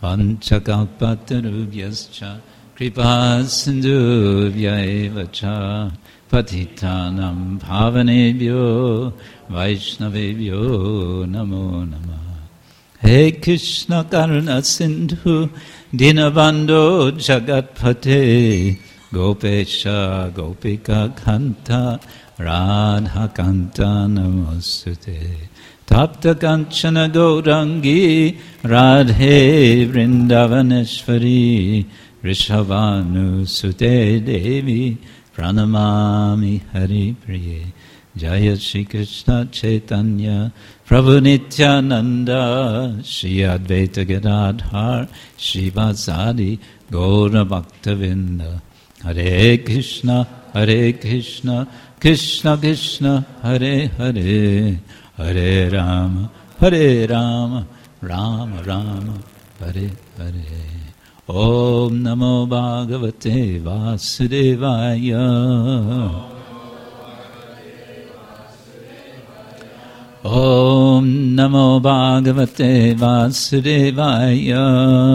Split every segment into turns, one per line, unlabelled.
Vanchakalpatarubhyascha kripa sindhubhya eva cha patitanam bhavanebhyo vaishnavebhyo namo namah. He Krishna Karuna Sindhu Dinabandho Jagatpate Gopesha Gopika Kanta Radha Kanta Namostute Tapta Kanchana Gaurangi Radhe Vrindavaneshwari Rishabhanu Sute Devi Pranamami Hari Priye Jaya Shri Krishna Chaitanya Prabhu Nityananda Shri Advaita Gadadhar Shri Vasadi Gaura Bhaktavinda Hare Krishna Krishna Krishna Hare Hare Hare Rama Rama Rama Hare Hare Om Namo Bhagavate Vasudevaya Om Namo Bhagavate Vasudevaya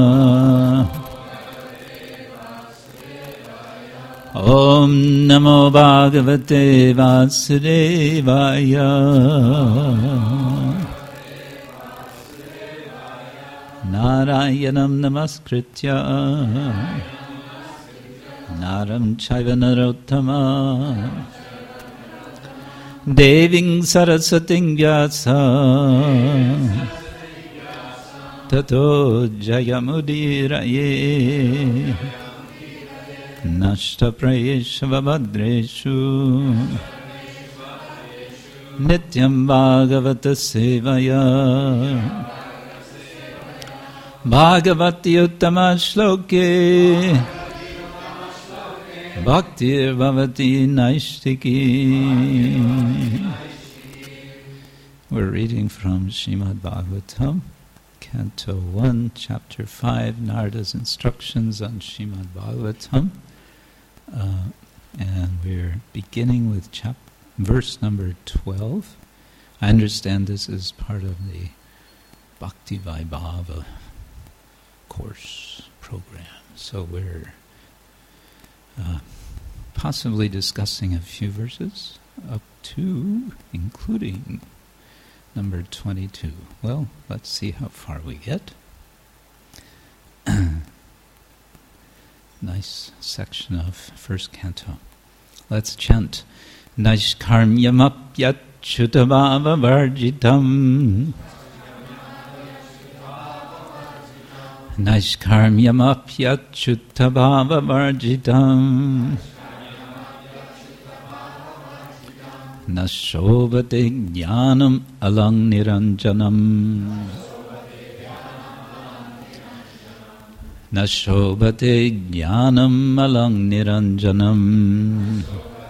Om Namo Bhagavate Vasudevaya Narayanam Namaskritya Naram Chaiva Narottama Deving Sarasating Vyasa Tato Jayamudiraye Nashta Prayesha Vabhadreshu Nityam Bhagavata Sevaya Bhagavati Uttama Shloke Bhaktir Bhavati Naishtiki. We're reading from Srimad Bhagavatam, Canto 1, Chapter 5, Narada's instructions on Srimad Bhagavatam. And we're beginning with verse number 12. I understand this is part of the Bhakti Vaibhava course program. So we're possibly discussing a few verses up to, including number 22. Well, let's see how far we get. Nice section of first canto. Let's chant. Naishkarmyamapyat chutabhava varjitam. Naishkarmyamapyat chutabhava varjitam. Nashobhate jnanam alang niranjanam. Nashobhate jnanam alang niranjanam.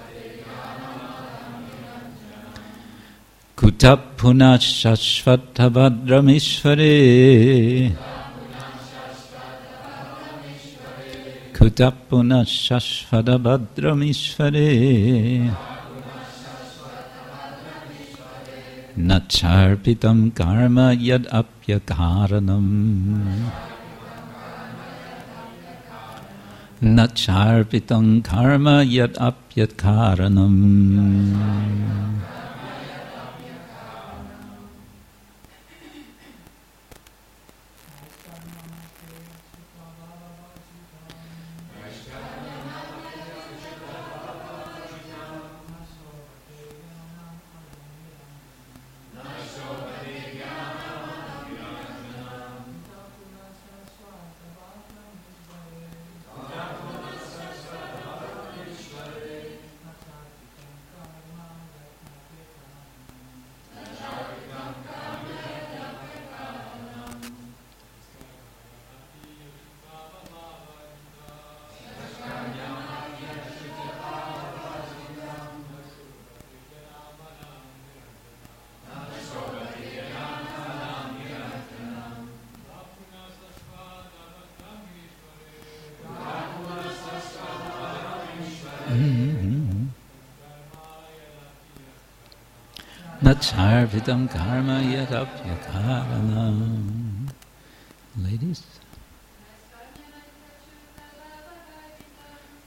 Kutapuna shashvata bhadramishvare. Kutapuna shashvata bhadramishvare. Nacharpitam karma yad apyakaranam. Nacharpitam karma yad apyakaranam. Nacharvitam karma yadapyakaranam. Ladies?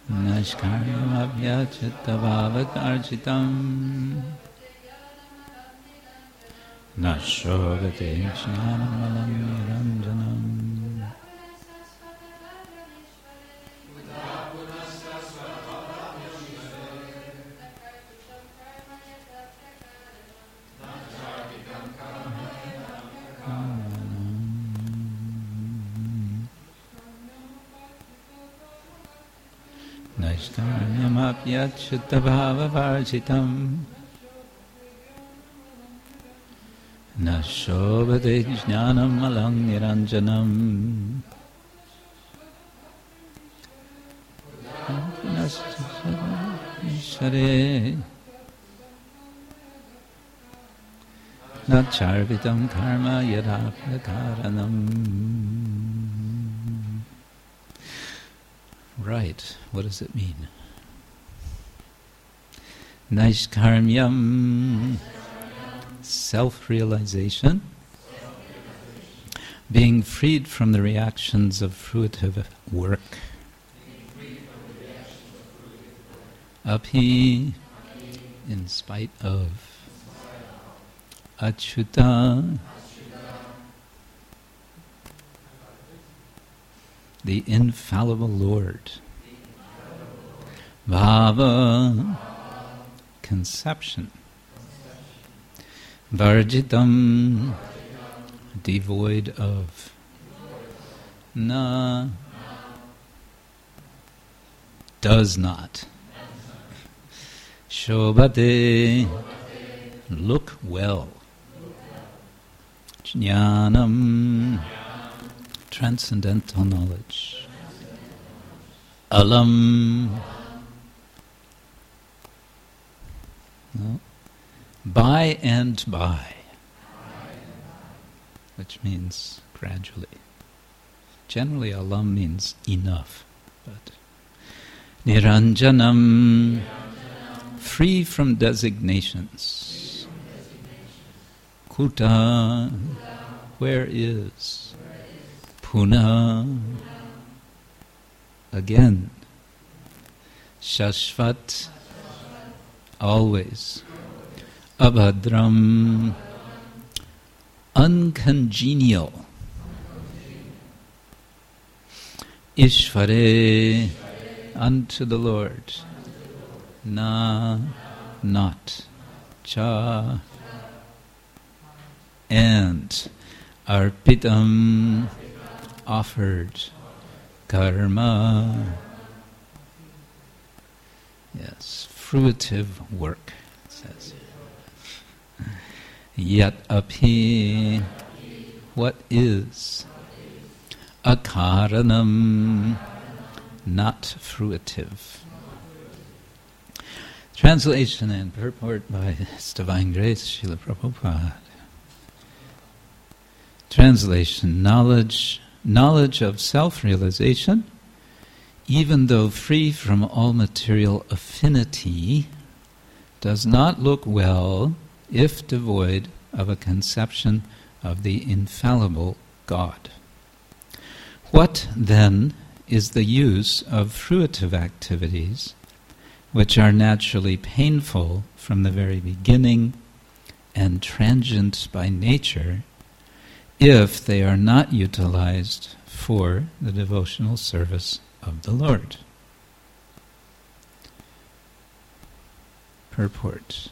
Nashkaryamabhyachittavavakarchitam Nashobhate jnanamalam niranjanam Nashkaryamabhyachittavavakarchitam Nashobhate jnanamalam niranjanam Ishare Nacharvitam karma yadapakaranam. Right, what does it mean? Naishkarmyam, self-realization, being freed from the reactions of fruitive work. Aphi, in spite of. Achyuta, the infallible Lord. Bhava, conception. Varjitam, devoid of. Na, does not. Shobhate, look well. Jnanam, transcendental knowledge. Alam, no, by and by, which means gradually. Generally, alam means enough, but niranjanam, free from designations. Kuta, where is? Puna, again. Shashvat, always. Abhadram, uncongenial. Ishvare, unto the Lord. Na, not. Cha, and. Arpitam, offered. Karma, yes, fruitive work, it says. Yat api, what is? Akaranam, not fruitive. Translation and purport by His Divine Grace, Srila Prabhupada. Translation: knowledge of self-realization, even though free from all material affinity, does not look well if devoid of a conception of the infallible God. What, then, is the use of fruitive activities, which are naturally painful from the very beginning and transient by nature, if they are not utilized for the devotional service of the Lord? Purport.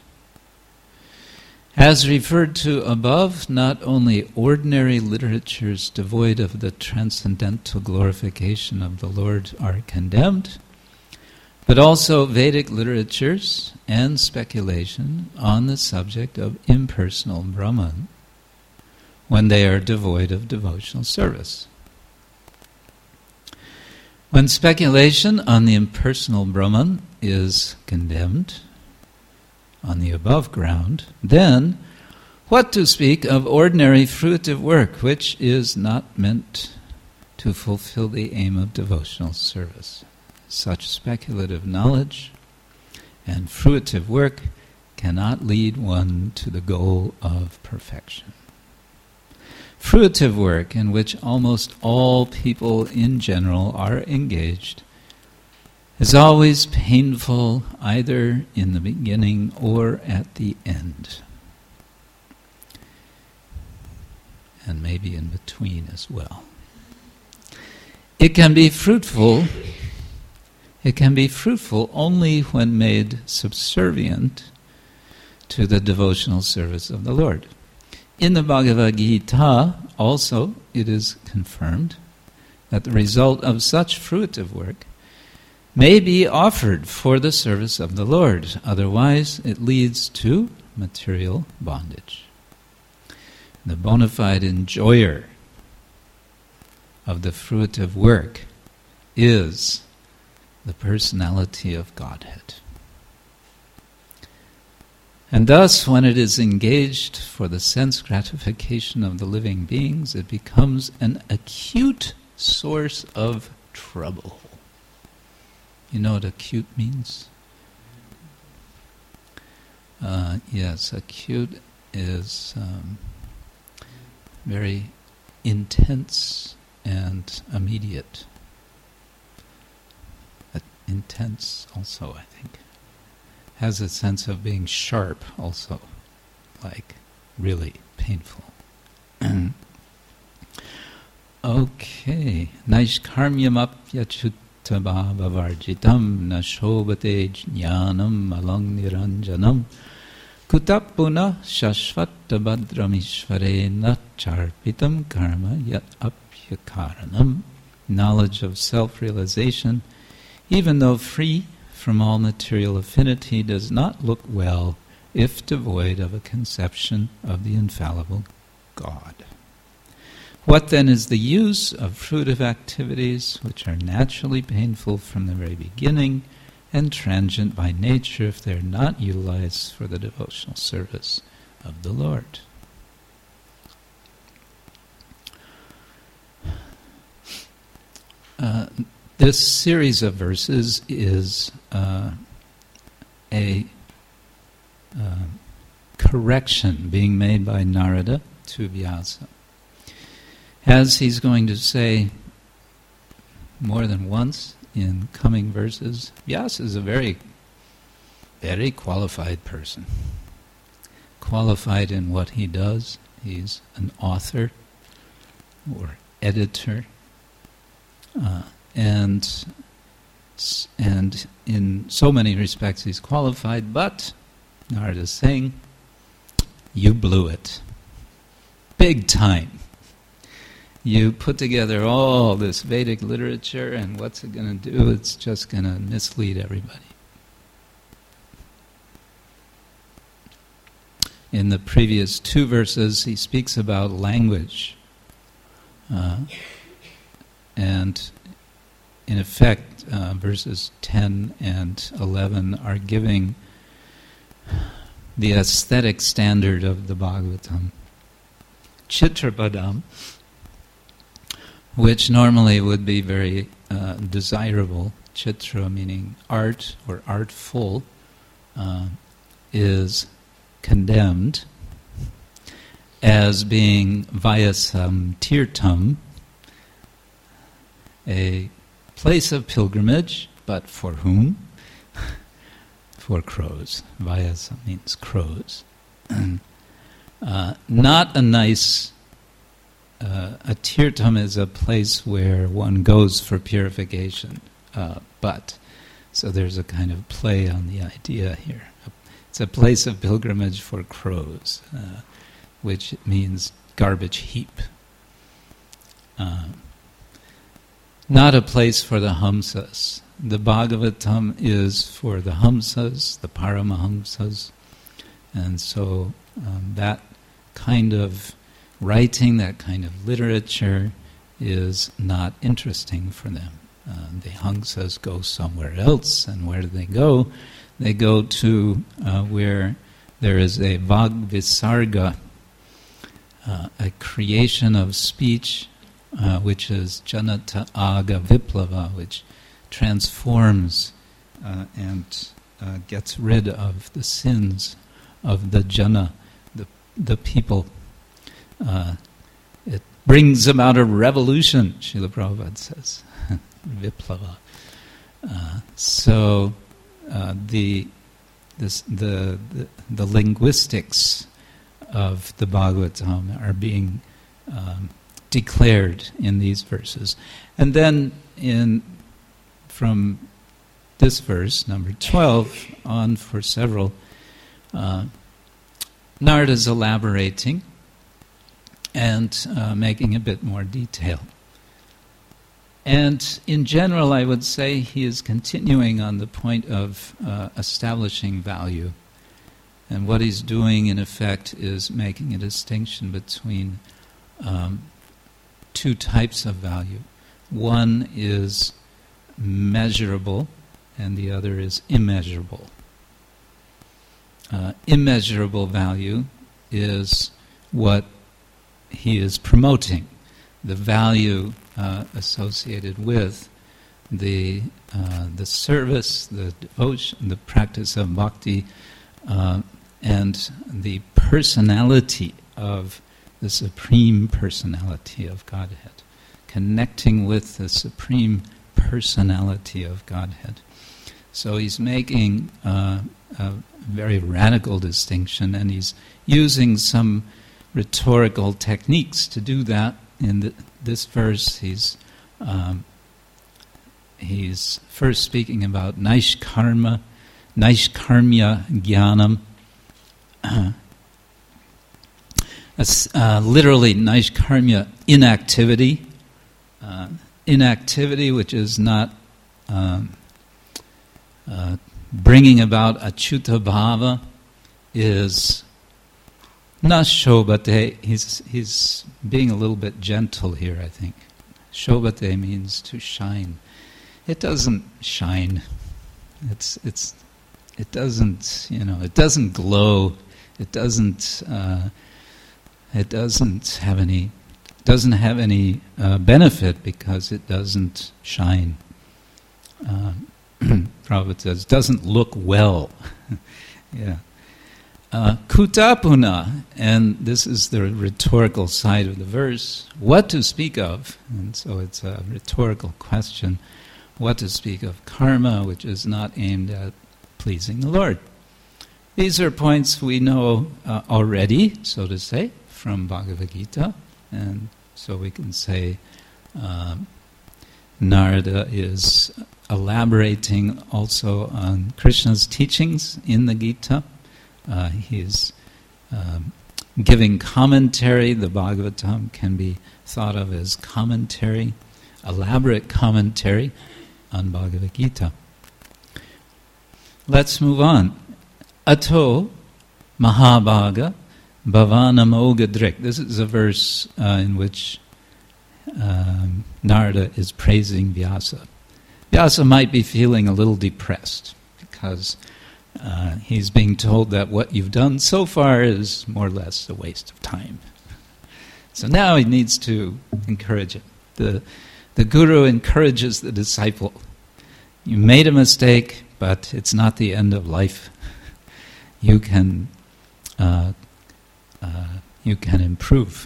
As referred to above, not only ordinary literatures devoid of the transcendental glorification of the Lord are condemned, but also Vedic literatures and speculation on the subject of impersonal Brahman, when they are devoid of devotional service. When speculation on the impersonal Brahman is condemned on the above ground, then what to speak of ordinary fruitive work, which is not meant to fulfill the aim of devotional service? Such speculative knowledge and fruitive work cannot lead one to the goal of perfection. Fruitive work, in which almost all people in general are engaged, is always painful, either in the beginning or at the end. And maybe in between as well. It can be fruitful. It can be fruitful only when made subservient to the devotional service of the Lord. In the Bhagavad Gita, also, it is confirmed that the result of such fruitive work may be offered for the service of the Lord. Otherwise, it leads to material bondage. The bona fide enjoyer of the fruitive work is the personality of Godhead. And thus, when it is engaged for the sense gratification of the living beings, it becomes an acute source of trouble. You know what acute means? Yes, acute is very intense and immediate. Intense also, I think. Has a sense of being sharp also, like really painful. Okay. Naishkarmyamapya chuttavavavarjitam nashobate jnanam alang niranjanam kutapuna shashvata badramishvare charpitam karma yat apyakaranam. Knowledge of self-realization, even though free from all material affinity, does not look well if devoid of a conception of the infallible God. What then is the use of fruitive activities which are naturally painful from the very beginning and transient by nature if they are not utilized for the devotional service of the Lord? This series of verses is a correction being made by Narada to Vyasa. As he's going to say more than once in coming verses, Vyasa is a very, very qualified person. Qualified in what he does. He's an author or editor. And in so many respects he's qualified, but Narada is saying, you blew it. Big time. You put together all this Vedic literature, and what's it going to do? It's just going to mislead everybody. In the previous two verses, he speaks about language. And in effect, verses 10 and 11 are giving the aesthetic standard of the Bhagavatam. Chitrapadam, which normally would be very desirable, chitra meaning art or artful, is condemned as being Vyasam Tirtham, a place of pilgrimage, but for whom? For crows. Vyasa means crows. Not a nice... a tirtham is a place where one goes for purification, but... So there's a kind of play on the idea here. It's a place of pilgrimage for crows, which means garbage heap. Not a place for the Hamsas. The Bhagavatam is for the Hamsas, the Paramahamsas, and so that kind of writing, that kind of literature is not interesting for them. The Hamsas go somewhere else, and where do they go? They go to where there is a Vagvisarga, a creation of speech, which is Janata Aga Viplava, which transforms and gets rid of the sins of the Jana, the people. It brings about a revolution, Srila Prabhupada says, Viplava. So the linguistics of the Bhagavatam are being declared in these verses. And then from this verse, number 12, on for several, Narada's elaborating and making a bit more detail. And in general, I would say he is continuing on the point of establishing value. And what he's doing, in effect, is making a distinction between two types of value. One is measurable, and the other is immeasurable. Immeasurable value is what he is promoting, the value associated with the service, the devotion, the practice of bhakti, and the personality of the Supreme Personality of Godhead, connecting with the Supreme Personality of Godhead. So he's making a very radical distinction, and he's using some rhetorical techniques to do that. In this verse, he's first speaking about Naishkarmya Jnanam. Literally, Naishkarmya, inactivity. Inactivity, which is not bringing about achyuta bhava, is na shobhate. He's being a little bit gentle here, I think. Shobhate means to shine. It doesn't shine. It doesn't, it doesn't glow. It doesn't have any benefit because it doesn't shine. Prabhupada says, doesn't look well. Yeah. Kutapuna, and this is the rhetorical side of the verse, what to speak of, and so it's a rhetorical question, what to speak of karma, which is not aimed at pleasing the Lord. These are points we know already, so to say, from Bhagavad Gita, and so we can say Narada is elaborating also on Krishna's teachings in the Gita. He's giving commentary. The Bhagavatam can be thought of as commentary, elaborate commentary on Bhagavad Gita. Let's move on. Ato Mahabhaga Bhavanamogadrik. This is a verse in which Narada is praising Vyasa. Vyasa might be feeling a little depressed because he's being told that what you've done so far is more or less a waste of time. So now he needs to encourage it. The guru encourages the disciple. You made a mistake, but it's not the end of life. You can improve.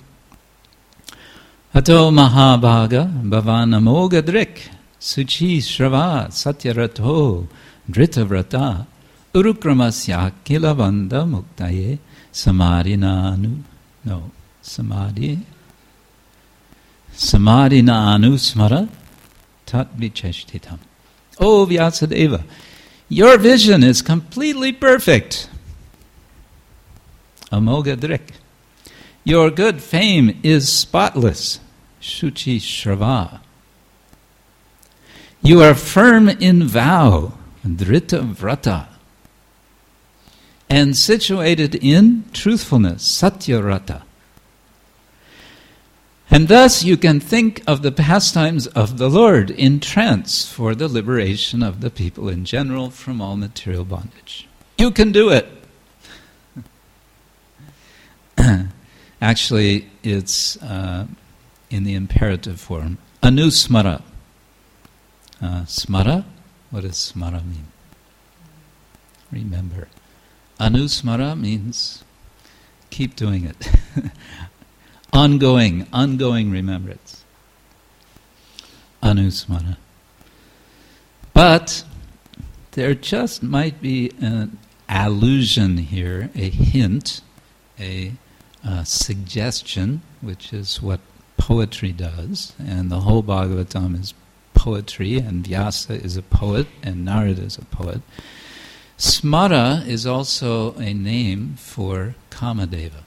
Ato Mahabhaga Bhavanamogadrik Suchi Shrava Satyarato Dritavrata Urukramasya Kilavanda Muktaye Samadhinanu Smara Tat Vicheshtitam. Oh Vyasadeva, your vision is completely perfect. Amogadrik. Your good fame is spotless. Shuchi Shrava. You are firm in vow, Drita Vrata, and situated in truthfulness, Satyarata. And thus you can think of the pastimes of the Lord in trance for the liberation of the people in general from all material bondage. You can do it. Actually, it's in the imperative form. Anusmara. Smara? What does smara mean? Remember. Anusmara means keep doing it. ongoing remembrance. Anusmara. But there just might be an allusion here, a hint, a suggestion, which is what poetry does, and the whole Bhagavatam is poetry, and Vyasa is a poet, and Narada is a poet. Smara is also a name for Kamadeva.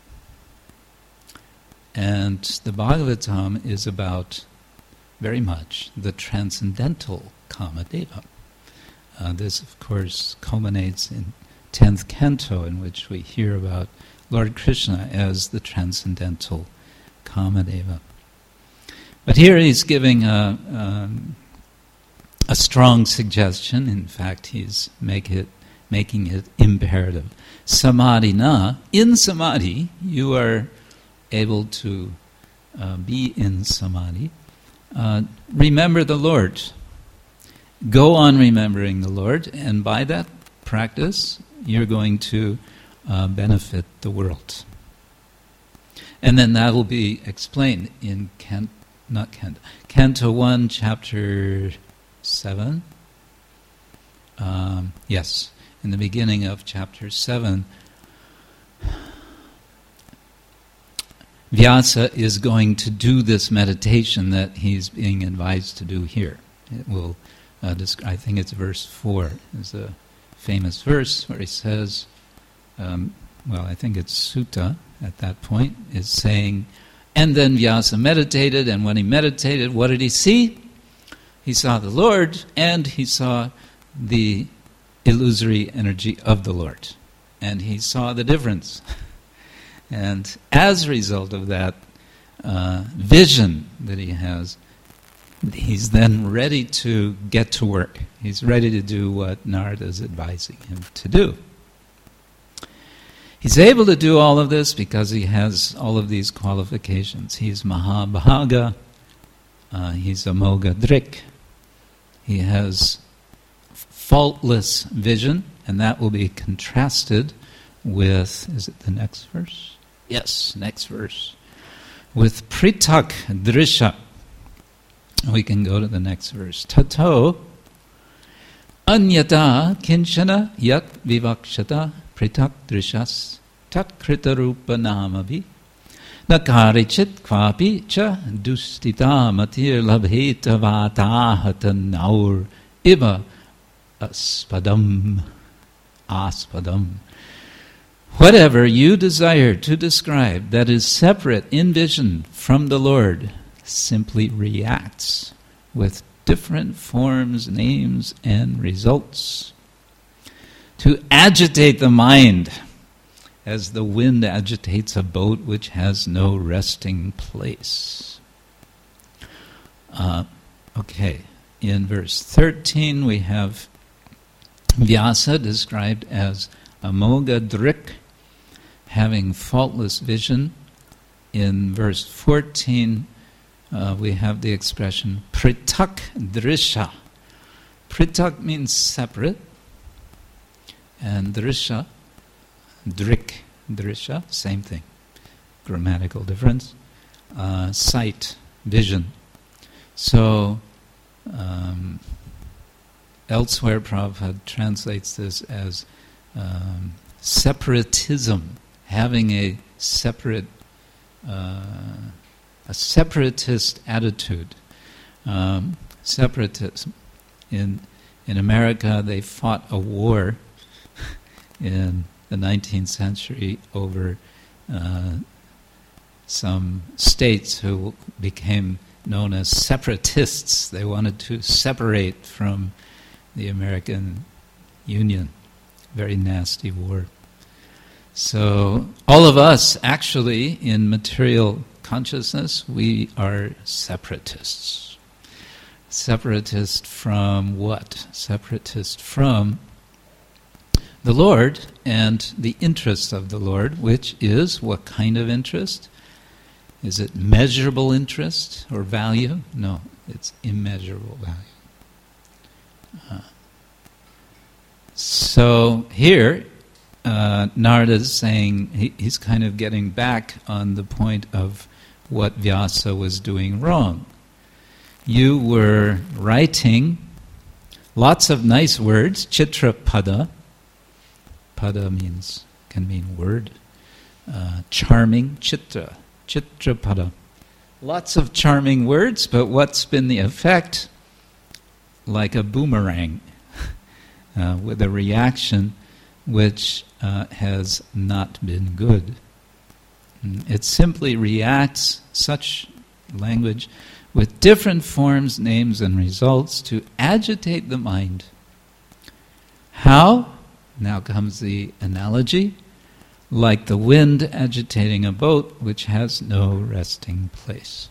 And the Bhagavatam is about, very much, the transcendental Kamadeva. This, of course, culminates in 10th canto, in which we hear about Lord Krishna as the transcendental Kamadeva. But here he's giving a strong suggestion. In fact, he's making it imperative. Samadhina, in samadhi, you are able to be in samadhi. Remember the Lord. Go on remembering the Lord, and by that practice, you're going to benefit the world. And then that will be explained in Canto 1, Chapter 7. Yes, in the beginning of Chapter 7, Vyasa is going to do this meditation that he's being advised to do here. It will, I think it's verse 4, is a famous verse where he says, I think it's Sutta at that point, is saying, and then Vyasa meditated, and when he meditated, what did he see? He saw the Lord, and he saw the illusory energy of the Lord. And he saw the difference. And as a result of that vision that he has, he's then ready to get to work. He's ready to do what Narada is advising him to do. He's able to do all of this because he has all of these qualifications. He's Mahabhaga, he's Amogha Drik, he has faultless vision, and that will be contrasted with, is it the next verse? Yes, next verse. With Pritak Drisha. We can go to the next verse. Tato Anyata Kinchana Yat Vivakshata Pritak Drishas Tat Kritarupa Namavi Nakarichit Kvapi Cha Dustita Matir Labheta Vatahatan Naur Iva Aspadam. Whatever you desire to describe that is separate in vision from the Lord simply reacts with different forms, names, and results. To agitate the mind as the wind agitates a boat which has no resting place. In verse 13 we have Vyasa described as Amogha Drik, having faultless vision. In verse 14 we have the expression Pritak Drisha. Pritak means separate, and Drisha, Drik, Drisha, same thing. Grammatical difference. Sight, vision. So, elsewhere Prabhupada translates this as separatism, having a separatist attitude. Separatism. In America, they fought a war in the 19th century over some states who became known as separatists. They wanted to separate from the American Union. Very nasty war. So all of us, actually, in material consciousness, we are separatists. Separatist from what? Separatist from the Lord and the interest of the Lord, which is what kind of interest? Is it measurable interest or value? No, it's immeasurable value. So here, Narada is saying, he's kind of getting back on the point of what Vyasa was doing wrong. You were writing Lots of nice words. Chitrapada. Pada can mean word. Charming. Chitrapada. Lots of charming words, but what's been the effect? Like a boomerang, with a reaction which has not been good. It simply reacts, such language, with different forms, names, and results to agitate the mind. How? Now comes the analogy. Like the wind agitating a boat which has no resting place.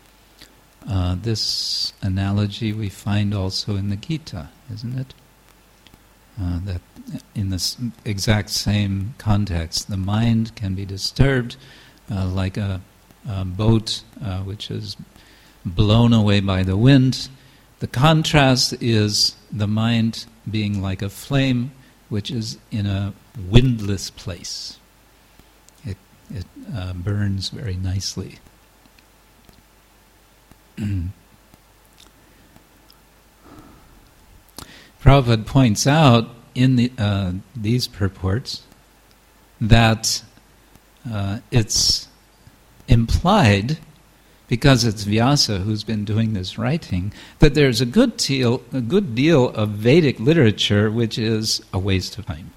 This analogy we find also in the Gita, isn't it? That in the exact same context, the mind can be disturbed like a boat which is blown away by the wind. The contrast is the mind being like a flame which is in a windless place. It burns very nicely. Prabhupada points out in these purports that it's implied, because it's Vyasa who's been doing this writing, that there's a good deal of Vedic literature which is a waste of time.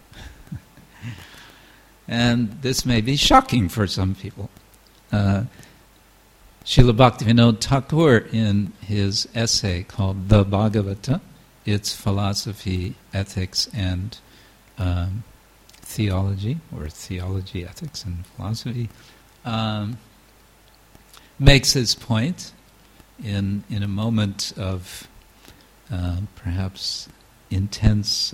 And this may be shocking for some people. Srila Bhaktivinoda Thakur, in his essay called The Bhagavata, its philosophy, ethics, and theology, or theology, ethics, and philosophy, makes his point in a moment of perhaps intense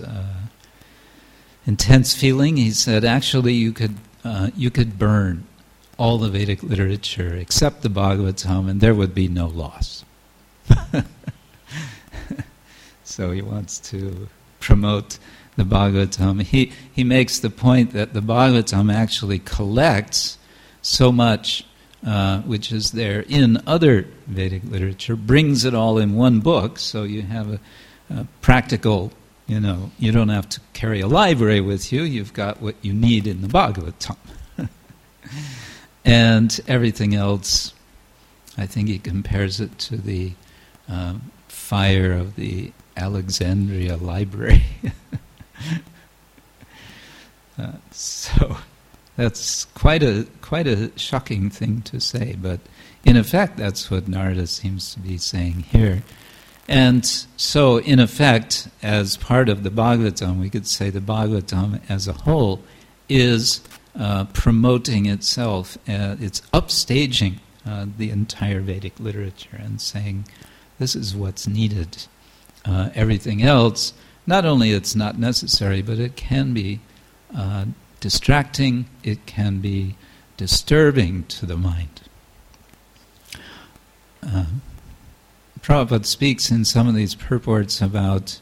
feeling. He said, actually, you could burn all the Vedic literature except the Bhagavatam, and there would be no loss. So he wants to promote the Bhagavatam. He makes the point that the Bhagavatam actually collects so much which is there in other Vedic literature, brings it all in one book, so you have a practical, you don't have to carry a library with you, you've got what you need in the Bhagavatam. And everything else, I think he compares it to the fire of the Alexandria Library. So that's quite a shocking thing to say, but in effect that's what Narada seems to be saying here. And so in effect, as part of the Bhagavatam, we could say the Bhagavatam as a whole is promoting itself, it's upstaging the entire Vedic literature and saying this is what's needed. Everything else, not only it's not necessary, but it can be distracting, it can be disturbing to the mind. Prabhupada speaks in some of these purports about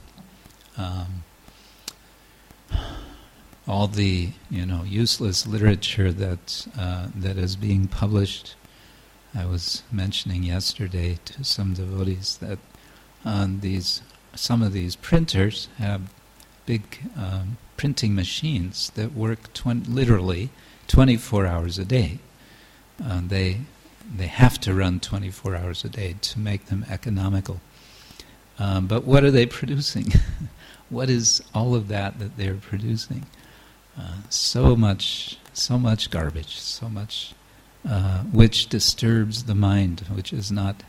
all the useless literature that is being published. I was mentioning yesterday to some devotees that some of these printers have big printing machines that work literally 24 hours a day. They have to run 24 hours a day to make them economical. But what are they producing? What is all of that they're producing? So much garbage, so much which disturbs the mind, which is not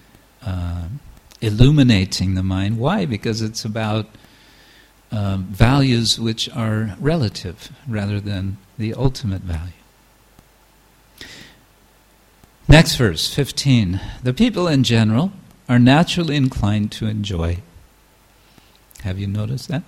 illuminating the mind. Why? Because it's about values which are relative rather than the ultimate value. Next verse, 15. The people in general are naturally inclined to enjoy. Have you noticed that?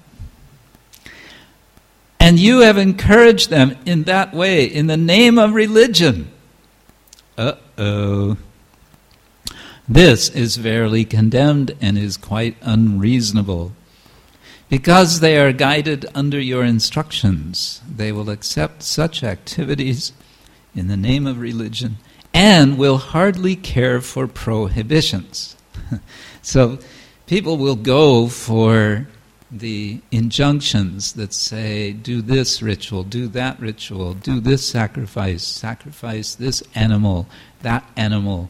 And you have encouraged them in that way, in the name of religion. Uh-oh. This is verily condemned and is quite unreasonable. Because they are guided under your instructions, they will accept such activities in the name of religion and will hardly care for prohibitions. So people will go for the injunctions that say, do this ritual, do that ritual, do this sacrifice, sacrifice this animal, that animal.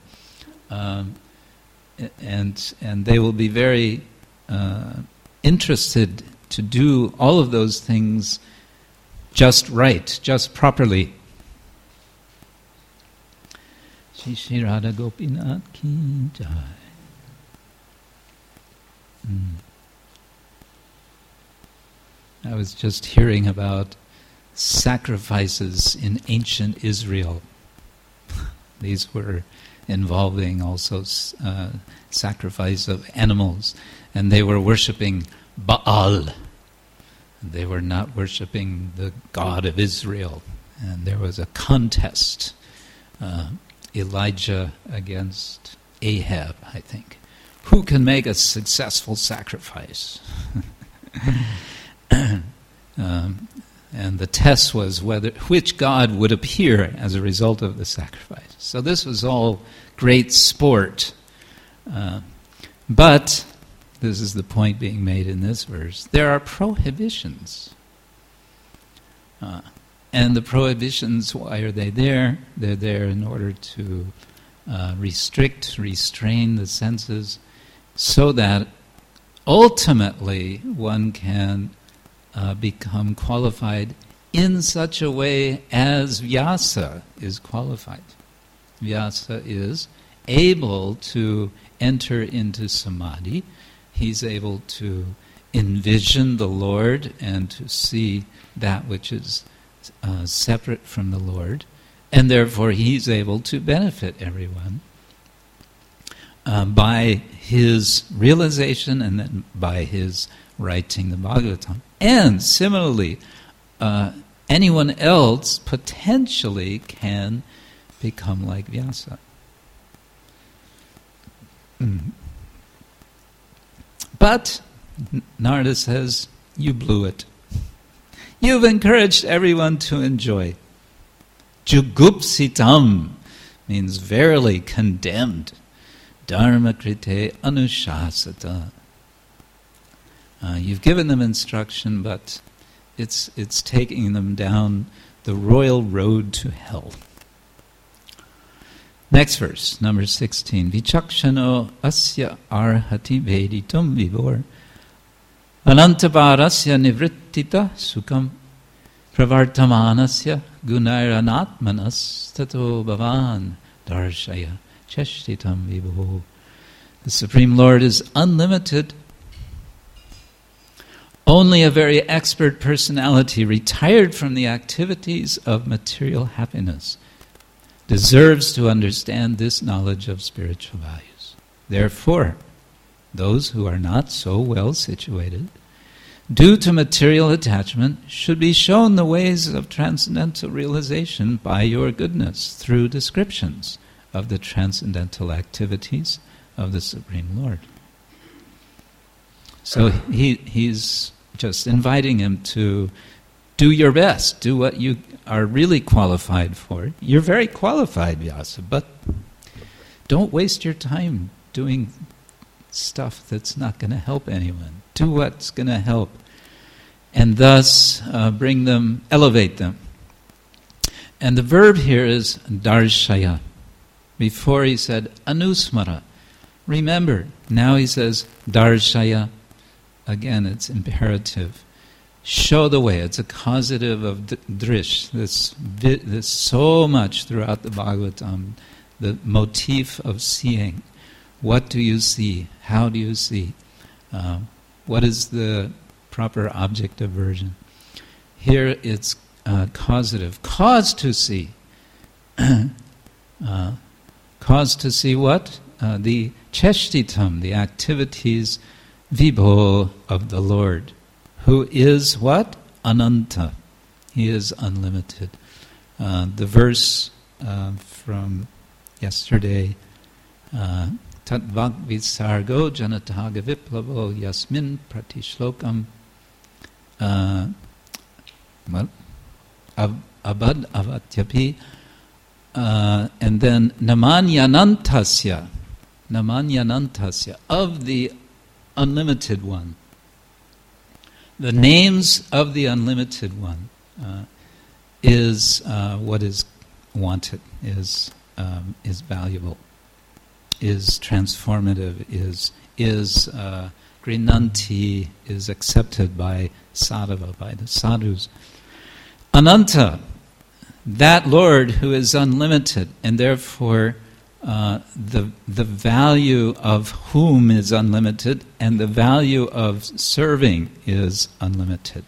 And they will be very interested to do all of those things just right, just properly. Shri Radha Gopinath ki jai. I was just hearing about sacrifices in ancient Israel. These were involving also sacrifice of animals, and they were worshipping Baal. They were not worshipping the God of Israel, and there was a contest, Elijah against Ahab, I think. Who can make a successful sacrifice? And the test was which God would appear as a result of the sacrifice. So this was all great sport. But, this is the point being made in this verse, there are prohibitions. And the prohibitions, why are they there? They're there in order to restrain the senses, so that ultimately one can become qualified in such a way as Vyasa is qualified. Vyasa is able to enter into samadhi. He's able to envision the Lord and to see that which is separate from the Lord, and therefore he's able to benefit everyone by his realization and then by his writing the Bhagavatam. And similarly, anyone else potentially can become like Vyasa. But Narada says, you blew it. You've encouraged everyone to enjoy. Jugupsitam means verily condemned. Dharma krite anushasata. You've given them instruction, but it's taking them down the royal road to hell. Next verse, number 16. Vichakshano asya arhati veditum vibor anantavarasya nivrittita sukham pravartamanasya gunairanatmanas tato bhavan darshaya cheshtitam vibho. The Supreme Lord is unlimited. Only a very expert personality retired from the activities of material happiness deserves to understand this knowledge of spiritual values. Therefore, those who are not so well situated, due to material attachment, should be shown the ways of transcendental realization by your goodness through descriptions of the transcendental activities of the Supreme Lord. So he's just inviting him to do your best, do what you are really qualified for. You're very qualified, Vyasa, but don't waste your time doing stuff that's not going to help anyone. Do what's going to help, and thus bring them, elevate them. And the verb here is darshaya. Before he said anusmara. Remember, now he says darshaya. Again, it's imperative. Show the way. It's a causative of drish. This so much throughout the Bhagavatam, the motif of seeing. What do you see? How do you see? What is the proper object of aversion? Here it's causative. Cause to see. Cause to see what? The cheshtitam, the activities vibho of the Lord, who is what? Ananta. He is unlimited. The verse from yesterday, Tat Vagvisargo Janataga Viplavo Yasmin Pratishlokam Abad Avatyapi, and then Namanyanantasya, of the unlimited one. The names of the unlimited one is what is wanted, is valuable, is transformative, is grinanti, is accepted by sadhava, by the sadhus. Ananta, that Lord who is unlimited, and therefore the value of whom is unlimited, and the value of serving is unlimited.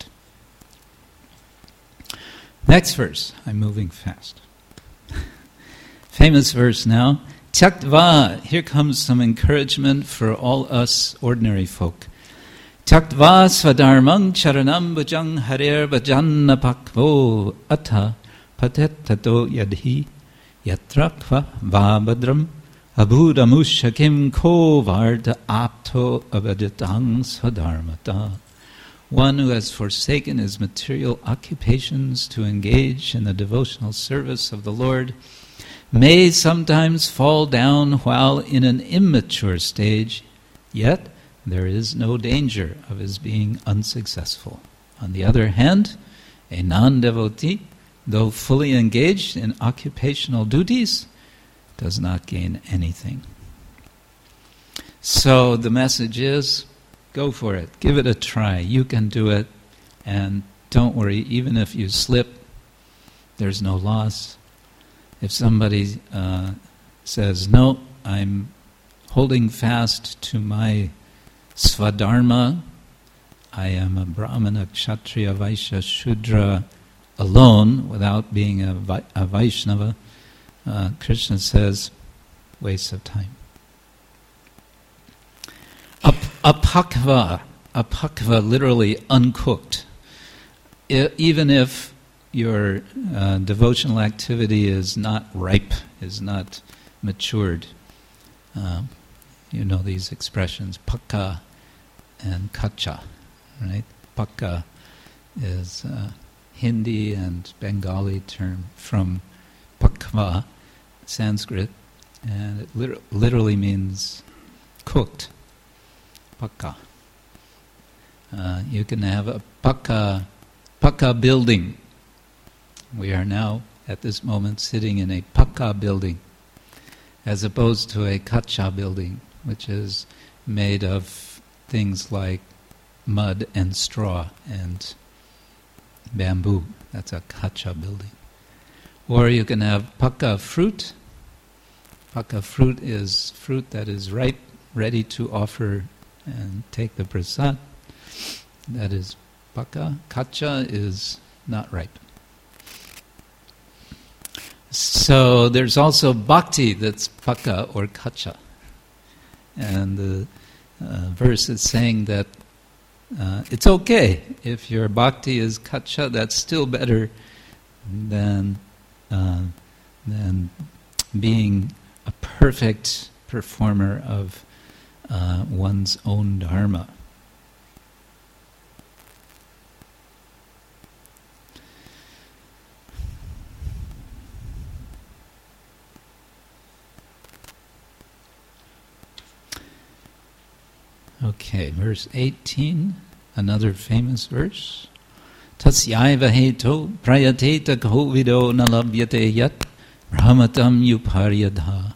Next verse. I'm moving fast. Famous verse now. Tyaktva, here comes some encouragement for all us ordinary folk. Tyaktva swadharmang charanam bhajang harer bhajanna pakvo atha patetato yadhi yatrakva vabhadram abhudamushakim ko varta apto abhajatang swadharmata. One who has forsaken his material occupations to engage in the devotional service of the Lord may sometimes fall down while in an immature stage, yet there is no danger of his being unsuccessful. On the other hand, a non-devotee, though fully engaged in occupational duties, does not gain anything. So the message is, go for it. Give it a try. You can do it. And don't worry, even if you slip, there's no loss. If somebody says, no, I'm holding fast to my swadharma, I am a Brahmana, Kshatriya, Vaishya, Shudra alone, without being a Vaishnava, Krishna says, waste of time. Apakva literally uncooked. Even if your devotional activity is not ripe, is not matured. You know these expressions, pakka and kacha, right? Pakka is a Hindi and Bengali term from pakva, Sanskrit, and it literally means cooked. Pakka. You can have a pakka building. We are now, at this moment, sitting in a pakka building, as opposed to a kacha building, which is made of things like mud and straw and bamboo. That's a kacha building. Or you can have pakka fruit. Pakka fruit is fruit that is ripe, ready to offer and take the prasad. That is pakka. Kacha is not ripe. So there's also bhakti that's pakka or kacha. And the verse is saying that it's okay if your bhakti is kacha, that's still better than being a perfect performer of one's own dharma. Okay, verse 18, another famous verse. Tasyaiva heto prayateta kovido nalabhyate yat brahmatam uparyadha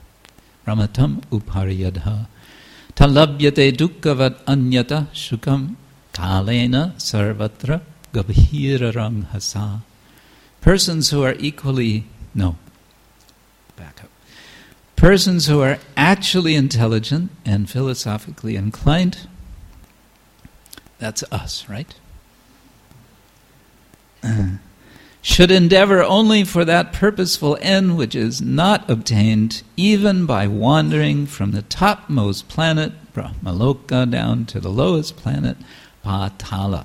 talabhyate dukkhavat anyata shukam kalena sarvatra gabhira hasa. Persons who are Persons who are actually intelligent and philosophically inclined, that's us, right? Should endeavor only for that purposeful end which is not obtained even by wandering from the topmost planet, Brahmaloka, down to the lowest planet, Patala.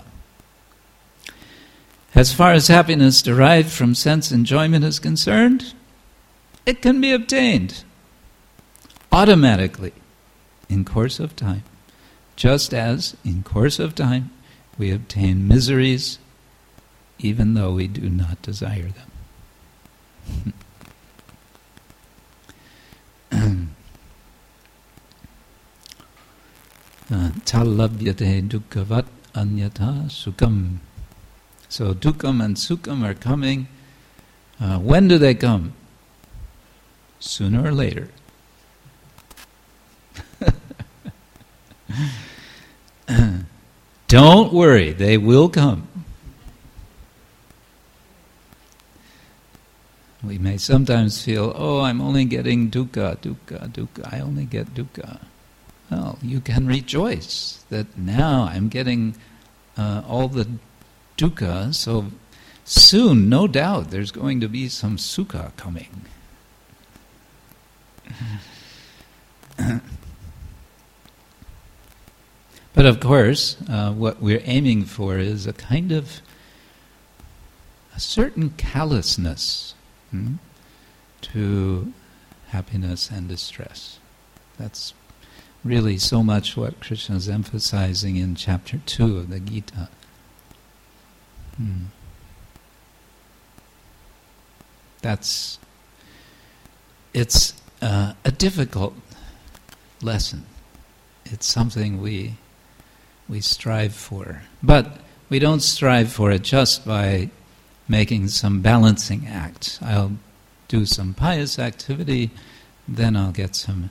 As far as happiness derived from sense enjoyment is concerned, it can be obtained automatically in course of time, just as in course of time we obtain miseries even though we do not desire them. Yatha labhyate dukkhavat anyatha sukham. So dukkam and sukham are coming. When do they come? Sooner or later. Don't worry, they will come. We may sometimes feel, I'm only getting dukkha. I only get dukkha. Well, you can rejoice that now I'm getting all the dukkha, so soon, no doubt, there's going to be some sukha coming. But of course, what we're aiming for is a kind of a certain callousness to happiness and distress. That's really so much what Krishna is emphasizing in chapter 2 of the Gita. It's a difficult lesson. It's something we strive for. But we don't strive for it just by making some balancing act. I'll do some pious activity, then I'll get some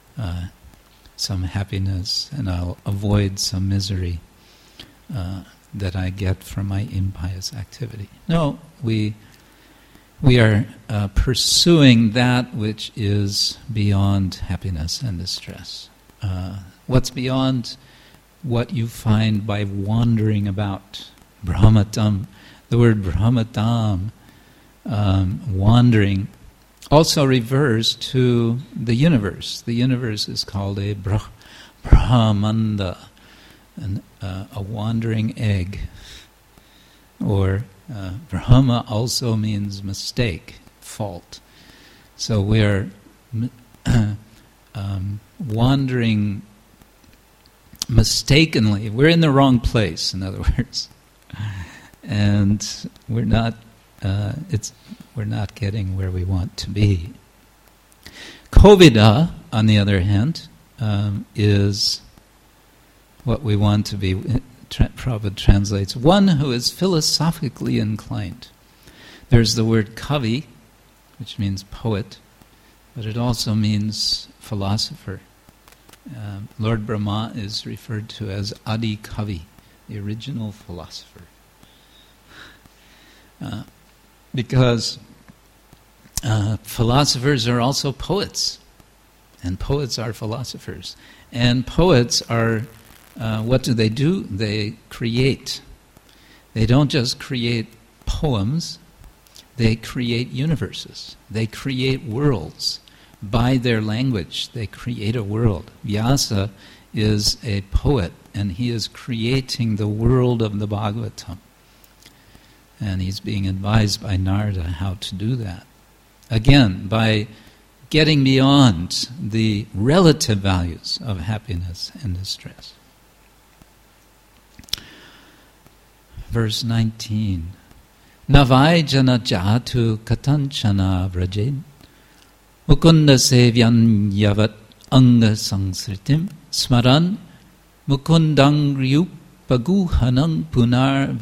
happiness, and I'll avoid some misery that I get from my impious activity. No, we are pursuing that which is beyond happiness and distress. What's beyond what you find by wandering about. Brahmatam, the word Brahmatam, wandering, also refers to the universe. The universe is called a Brahmanda, a wandering egg. Or Brahma also means mistake, fault. So we're wandering mistakenly. We're in the wrong place, in other words, and we're not getting where we want to be. Kovida, on the other hand, is what we want to be. Prabhupada translates, one who is philosophically inclined. There's the word kavi, which means poet, but it also means philosopher. Lord Brahma is referred to as Adi Kavi, the original philosopher. Because philosophers are also poets, and poets are philosophers. And poets are, what do? They create. They don't just create poems, they create universes. They create worlds. By their language, they create a world. Vyasa is a poet, and he is creating the world of the Bhagavatam. And he's being advised by Narada how to do that. Again, by getting beyond the relative values of happiness and distress. Verse 19. Navai jana jatu katanchana vrajed Mukunda sevyan yavat anga sangsritim smaran mukundang ryupaguhanang punar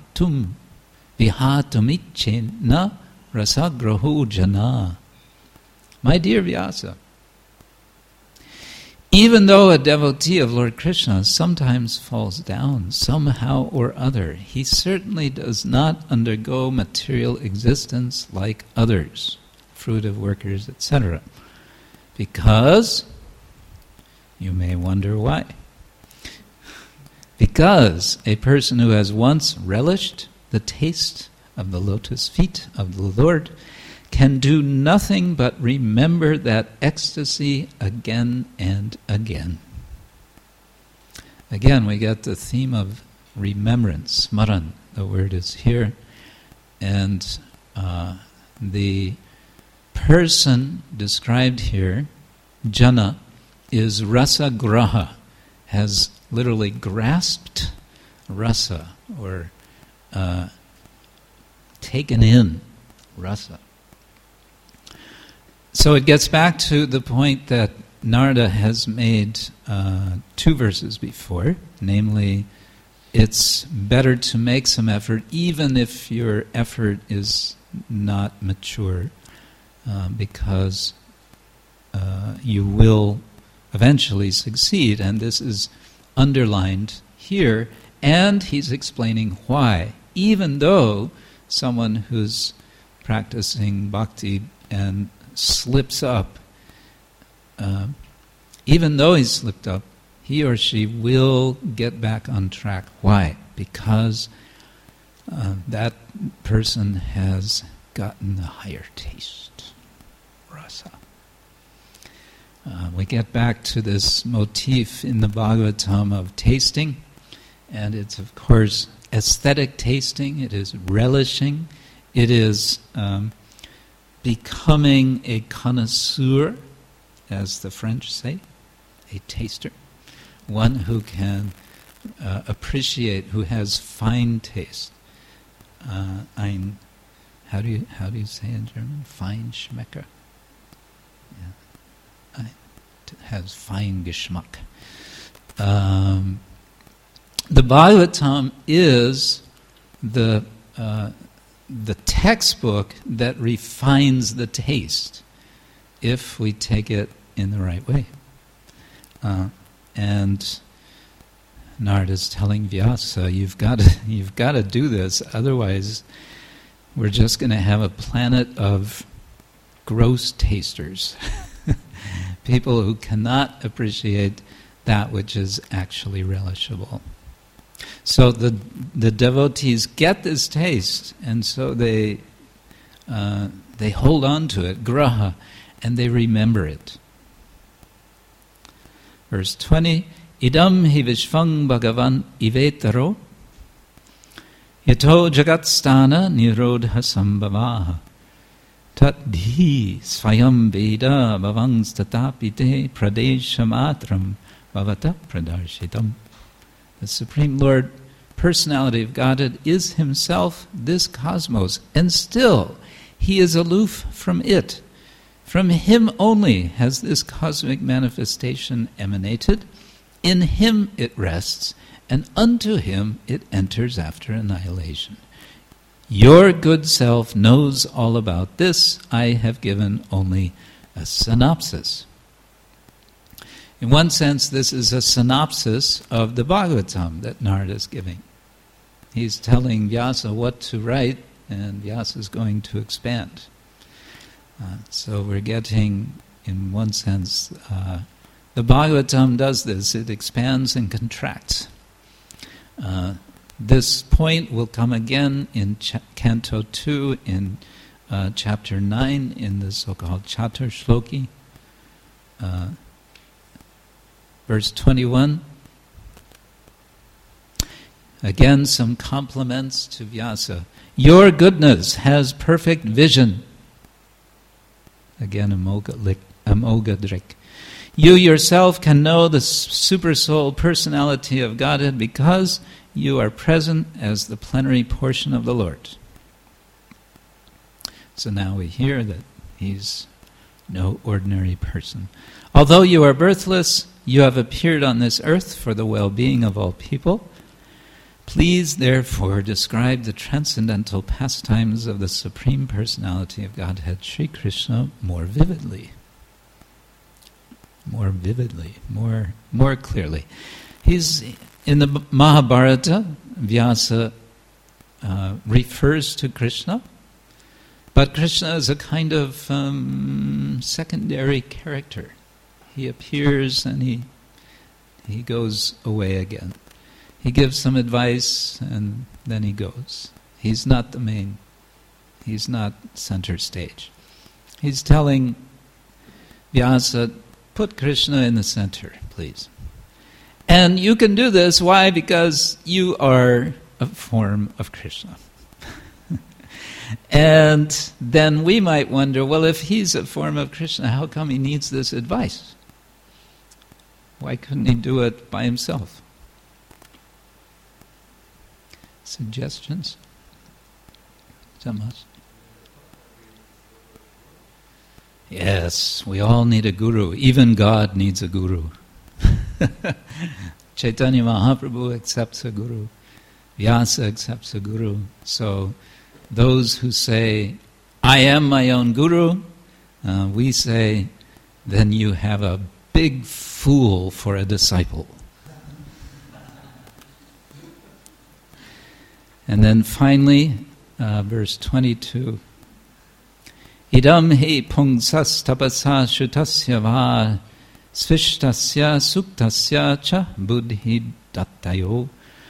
vihatamichena rasagraho jana. My dear Vyasa, even though a devotee of Lord Krishna sometimes falls down somehow or other, he certainly does not undergo material existence like others, fruitive workers, etc. Because, you may wonder why. Because a person who has once relished the taste of the lotus feet of the Lord can do nothing but remember that ecstasy again and again. Again, we get the theme of remembrance, smaran, the word is here, and the person described here, jana, is rasa graha, has literally grasped rasa, or taken in rasa. So it gets back to the point that Narada has made 2 verses before, namely, it's better to make some effort even if your effort is not mature, because you will eventually succeed, and this is underlined here, and he's explaining why. Even though someone who's practicing bhakti and slips up, even though he's slipped up, he or she will get back on track. Why? Because that person has gotten the higher taste, rasa. We get back to this motif in the Bhagavatam of tasting, and it's, of course, aesthetic tasting. It is relishing. It is becoming a connoisseur, as the French say, a taster, one who can appreciate, who has fine taste. How do you say in German? Feinschmecker. Yeah. Has fine Geschmack. The Bhagavatam is the textbook that refines the taste, if we take it in the right way. And Narada's telling Vyasa, you've got to do this, otherwise we're just going to have a planet of gross tasters. People who cannot appreciate that which is actually relishable. So the devotees get this taste, and so they hold on to it, graha, and they remember it. Verse 20, idam hi vishvang bhagavan ivetaro yato jagatstana nirodha sambhavaha tadhi svayam veda bhavangs tatapite pradeshamatram bhavata pradarshitam. The Supreme Lord, Personality of Godhead, is Himself this cosmos, and still He is aloof from it. From Him only has this cosmic manifestation emanated. In Him it rests, and unto Him it enters after annihilation. Your good self knows all about this. I have given only a synopsis. In one sense, this is a synopsis of the Bhagavatam that Narada is giving. He's telling Vyasa what to write, and Vyasa is going to expand. So we're getting, in one sense, the Bhagavatam does this. It expands and contracts. This point will come again in Canto 2, in Chapter 9, in the so-called Chatur Shloki. Verse 21. Again, some compliments to Vyasa. Your goodness has perfect vision. Again, Amoghadrik. You yourself can know the supersoul personality of Godhead because you are present as the plenary portion of the Lord. So now we hear that He's no ordinary person. Although you are birthless, you have appeared on this earth for the well-being of all people. Please, therefore, describe the transcendental pastimes of the Supreme Personality of Godhead, Sri Krishna, more vividly. More vividly, more clearly. He's in the Mahabharata. Vyasa refers to Krishna, but Krishna is a kind of secondary character. He appears and he goes away again. He gives some advice and then he goes. He's not the main. He's not center stage. He's telling Vyasa, put Krishna in the center, please. And you can do this. Why? Because you are a form of Krishna. And then we might wonder, well, if he's a form of Krishna, how come he needs this advice? Why couldn't he do it by himself? Suggestions? Samas? Yes, we all need a guru. Even God needs a guru. Chaitanya Mahaprabhu accepts a guru. Vyasa accepts a guru. So those who say, I am my own guru, we say, then you have a big fool for a disciple. And then finally, verse 22. Idam he pungsas tapasa shutasya va svishtasya suktasya cha buddhi dattayo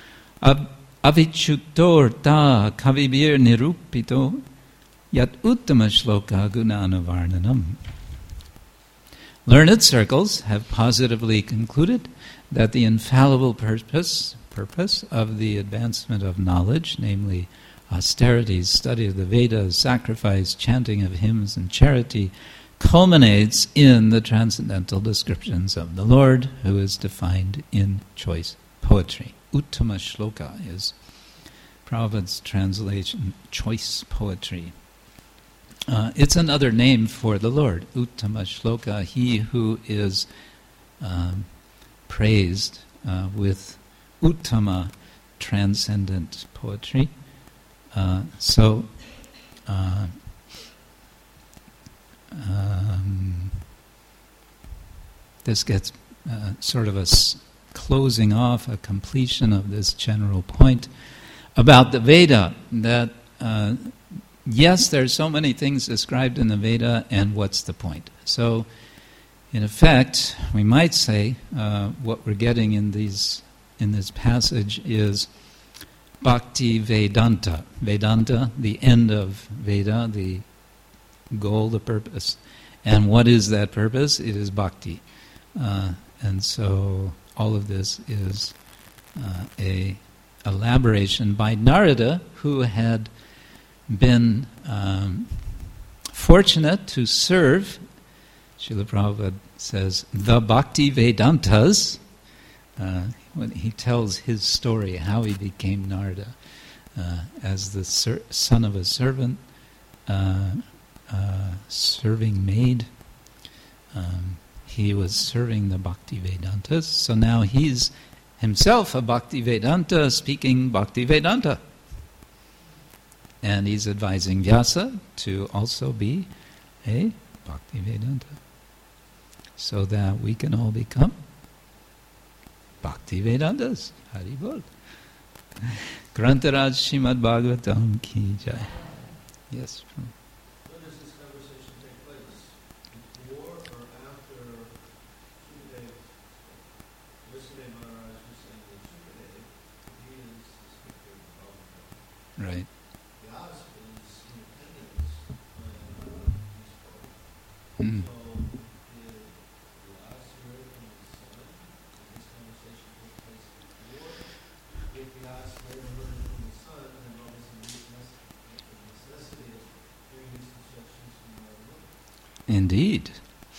avichuktorta kavibir nirupito yat uttama shloka gunanavarnanam. Learned circles have positively concluded that the infallible purpose of the advancement of knowledge, namely austerities, study of the Vedas, sacrifice, chanting of hymns, and charity, culminates in the transcendental descriptions of the Lord, who is defined in choice poetry. Uttama shloka is Prabhupada's translation, choice poetry. It's another name for the Lord, Uttama shloka, he who is praised with Uttama, transcendent poetry. This gets sort of a closing off, a completion of this general point about the Veda, that yes, there's so many things described in the Veda, and what's the point? So, in effect, we might say what we're getting in this passage is Bhakti Vedanta. Vedanta, the end of Veda, the goal, the purpose. And what is that purpose? It is Bhakti. And so all of this is a elaboration by Narada, who had been fortunate to serve, Srila Prabhupada says, the Bhakti Vedantas, when he tells his story, how he became Narada, as the son of a servant, serving maid. He was serving the Bhakti Vedantas, so now he's himself a Bhakti Vedanta, speaking Bhakti Vedanta. And he's advising Vyasa to also be a Bhakti Vedanta, so that we can all become Bhakti Vedantas. Hari Bol. Grantaraj Srimad Bhagavatam ki jai. Yes.
When does this conversation take place? Before or after Sukadeva? Vasudev Maharaj was saying that Sukadeva, he is the speaker of the Bhagavatam.
Right.
Vyasa is in attendance when he spoke.
Mm.
So did Vyasa hear from his son? Did this conversation take place before? If Vyasa later heard from his son, then what was the necessity of hearing these instructions from Narada?
Indeed.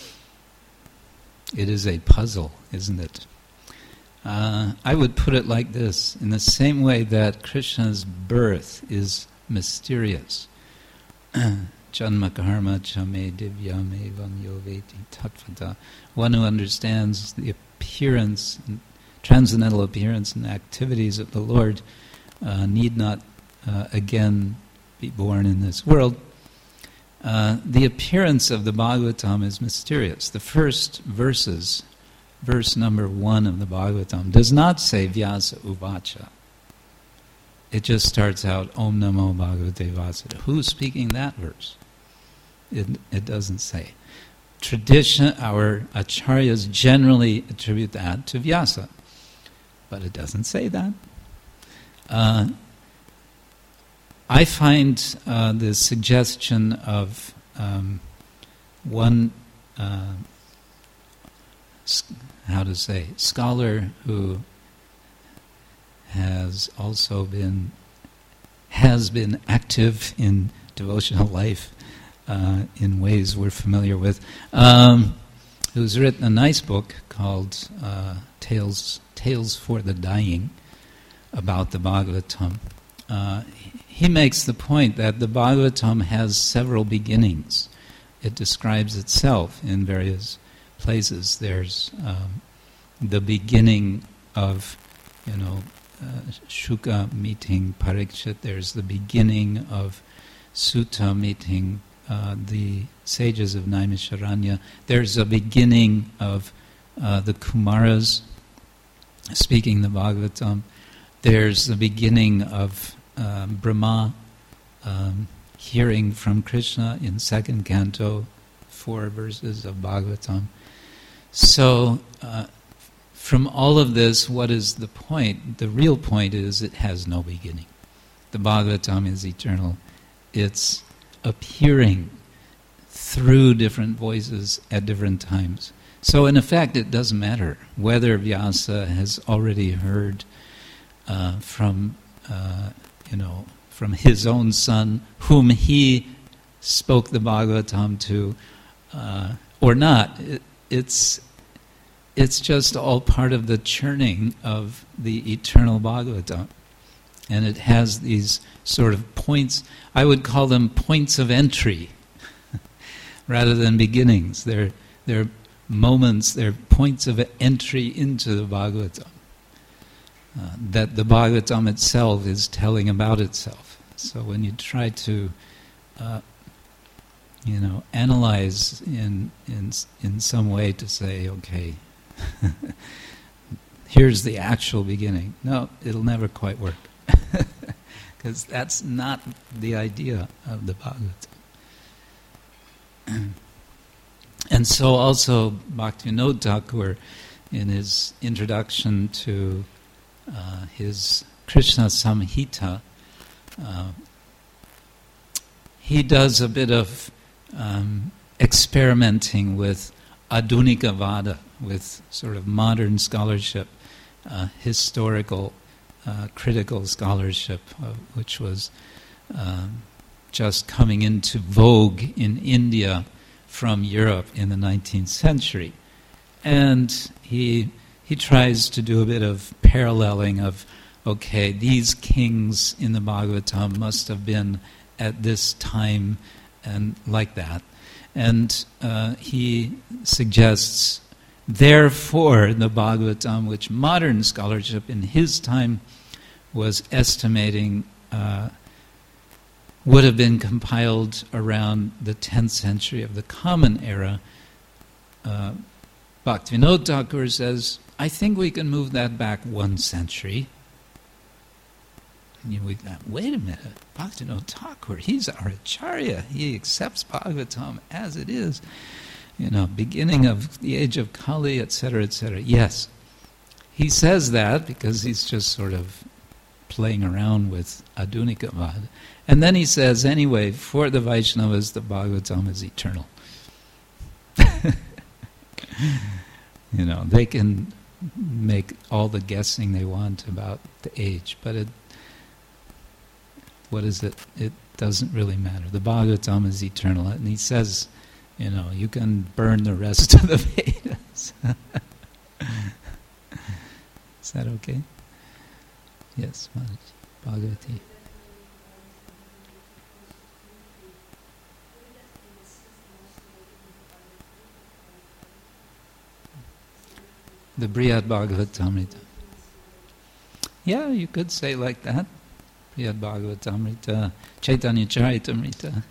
It is a puzzle, isn't it? I would put it like this, in the same way that Krishna's birth is mysterious. Janma karma chame divyame vanyo veti tattvata. One who understands the appearance, transcendental appearance and activities of the Lord need not again be born in this world. The appearance of the Bhagavatam is mysterious. The first verses, verse number 1 of the Bhagavatam, does not say Vyasa Uvacha. It just starts out Om Namo Bhagavate Vasudeva. Who's speaking that verse? It doesn't say. Tradition, our acharyas generally attribute that to Vyasa, but it doesn't say that. I find the suggestion of one, scholar who has been active in devotional life in ways we're familiar with, who's written a nice book called Tales for the Dying about the Bhagavatam. He makes the point that the Bhagavatam has several beginnings. it describes itself in various places. There's the beginning of, Shuka meeting Parikshit. There's the beginning of Sutta meeting the sages of Naimisharanya. There's a beginning of the Kumaras speaking the Bhagavatam. There's the beginning of Brahma hearing from Krishna in second canto, 4 verses of Bhagavatam. So, from all of this, what is the point? The real point is it has no beginning. The Bhagavatam is eternal. It's appearing through different voices at different times. So in effect, it doesn't matter whether Vyasa has already heard from his own son, whom he spoke the Bhagavatam to, or not. It's just all part of the churning of the eternal Bhagavatam. And it has these sort of points, I would call them points of entry, rather than beginnings. They're moments, they're points of entry into the Bhagavatam, that the Bhagavatam itself is telling about itself. So when you try to, analyze in some way to say, okay, here's the actual beginning. No, it'll never quite work. Because that's not the idea of the Bhagavatam. And so also Bhaktivinoda Thakur, in his introduction to his Krishna Samhita, he does a bit of experimenting with Adunika Vada, with sort of modern scholarship, historical, critical scholarship, which was just coming into vogue in India from Europe in the 19th century. And he tries to do a bit of paralleling of, okay, these kings in the Bhagavatam must have been at this time and like that. And he suggests, therefore, the Bhagavatam, which modern scholarship in his time was estimating would have been compiled around the 10th century of the Common Era, Bhaktivinoda Thakur says, I think we can move that back 1 century. And we thought, wait a minute, Bhaktivinoda Thakur, he's our Acharya. He accepts Bhagavatam as it is. Beginning of the age of Kali, etc., etc. Yes, he says that because he's just sort of playing around with Adunika Vada. And then he says, anyway, for the Vaishnavas, the Bhagavatam is eternal. They can make all the guessing they want about the age, but what is it? It doesn't really matter. The Bhagavatam is eternal. And he says, you can burn the rest of the Vedas. Is that okay? Yes, Bhagavati. The Brihad Bhagavatamrita. Yeah, you could say like that. Brihad Bhagavatamrita, Chaitanya Charitamrita.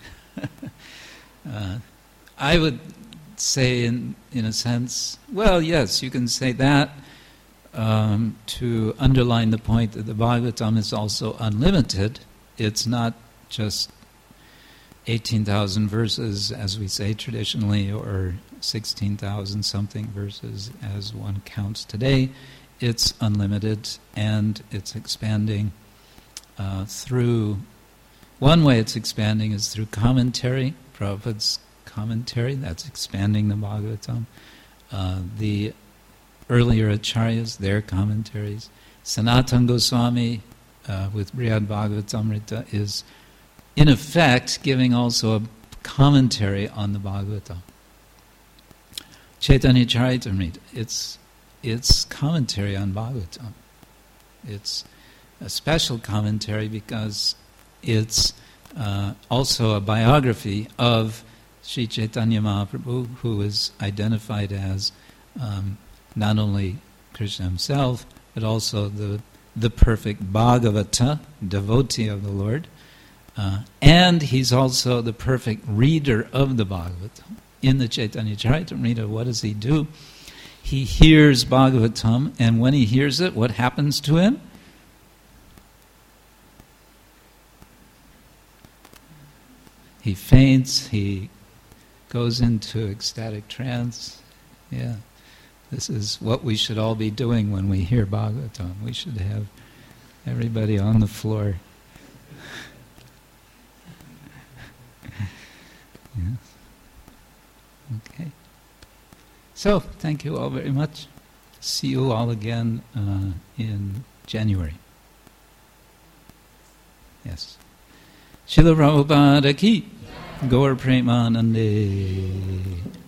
I would say, in a sense, well, yes, you can say that to underline the point that the Bhagavatam is also unlimited. It's not just 18,000 verses, as we say traditionally, or 16,000 something verses as one counts today. It's unlimited, and it's expanding through... One way it's expanding is through commentary, Prabhupada's commentary, that's expanding the Bhagavatam. The earlier Acharyas, their commentaries. Sanatana Goswami with Brihad Bhagavatamrita is in effect giving also a commentary on the Bhagavatam. Chaitanya Charitamrita, it's commentary on Bhagavatam. It's a special commentary because it's also a biography of Sri Chaitanya Mahaprabhu, who is identified as not only Krishna himself, but also the perfect Bhagavata, devotee of the Lord, and he's also the perfect reader of the Bhagavatam. In the Chaitanya Charitamrita, what does he do? He hears Bhagavatam, and when he hears it, what happens to him? He faints, he goes into ecstatic trance. Yeah, this is what we should all be doing when we hear Bhagavatam. We should have everybody on the floor. Yes. Okay. So, thank you all very much. See you all again in January. Yes. Srila Prabhupada ki, Gaur Premanande.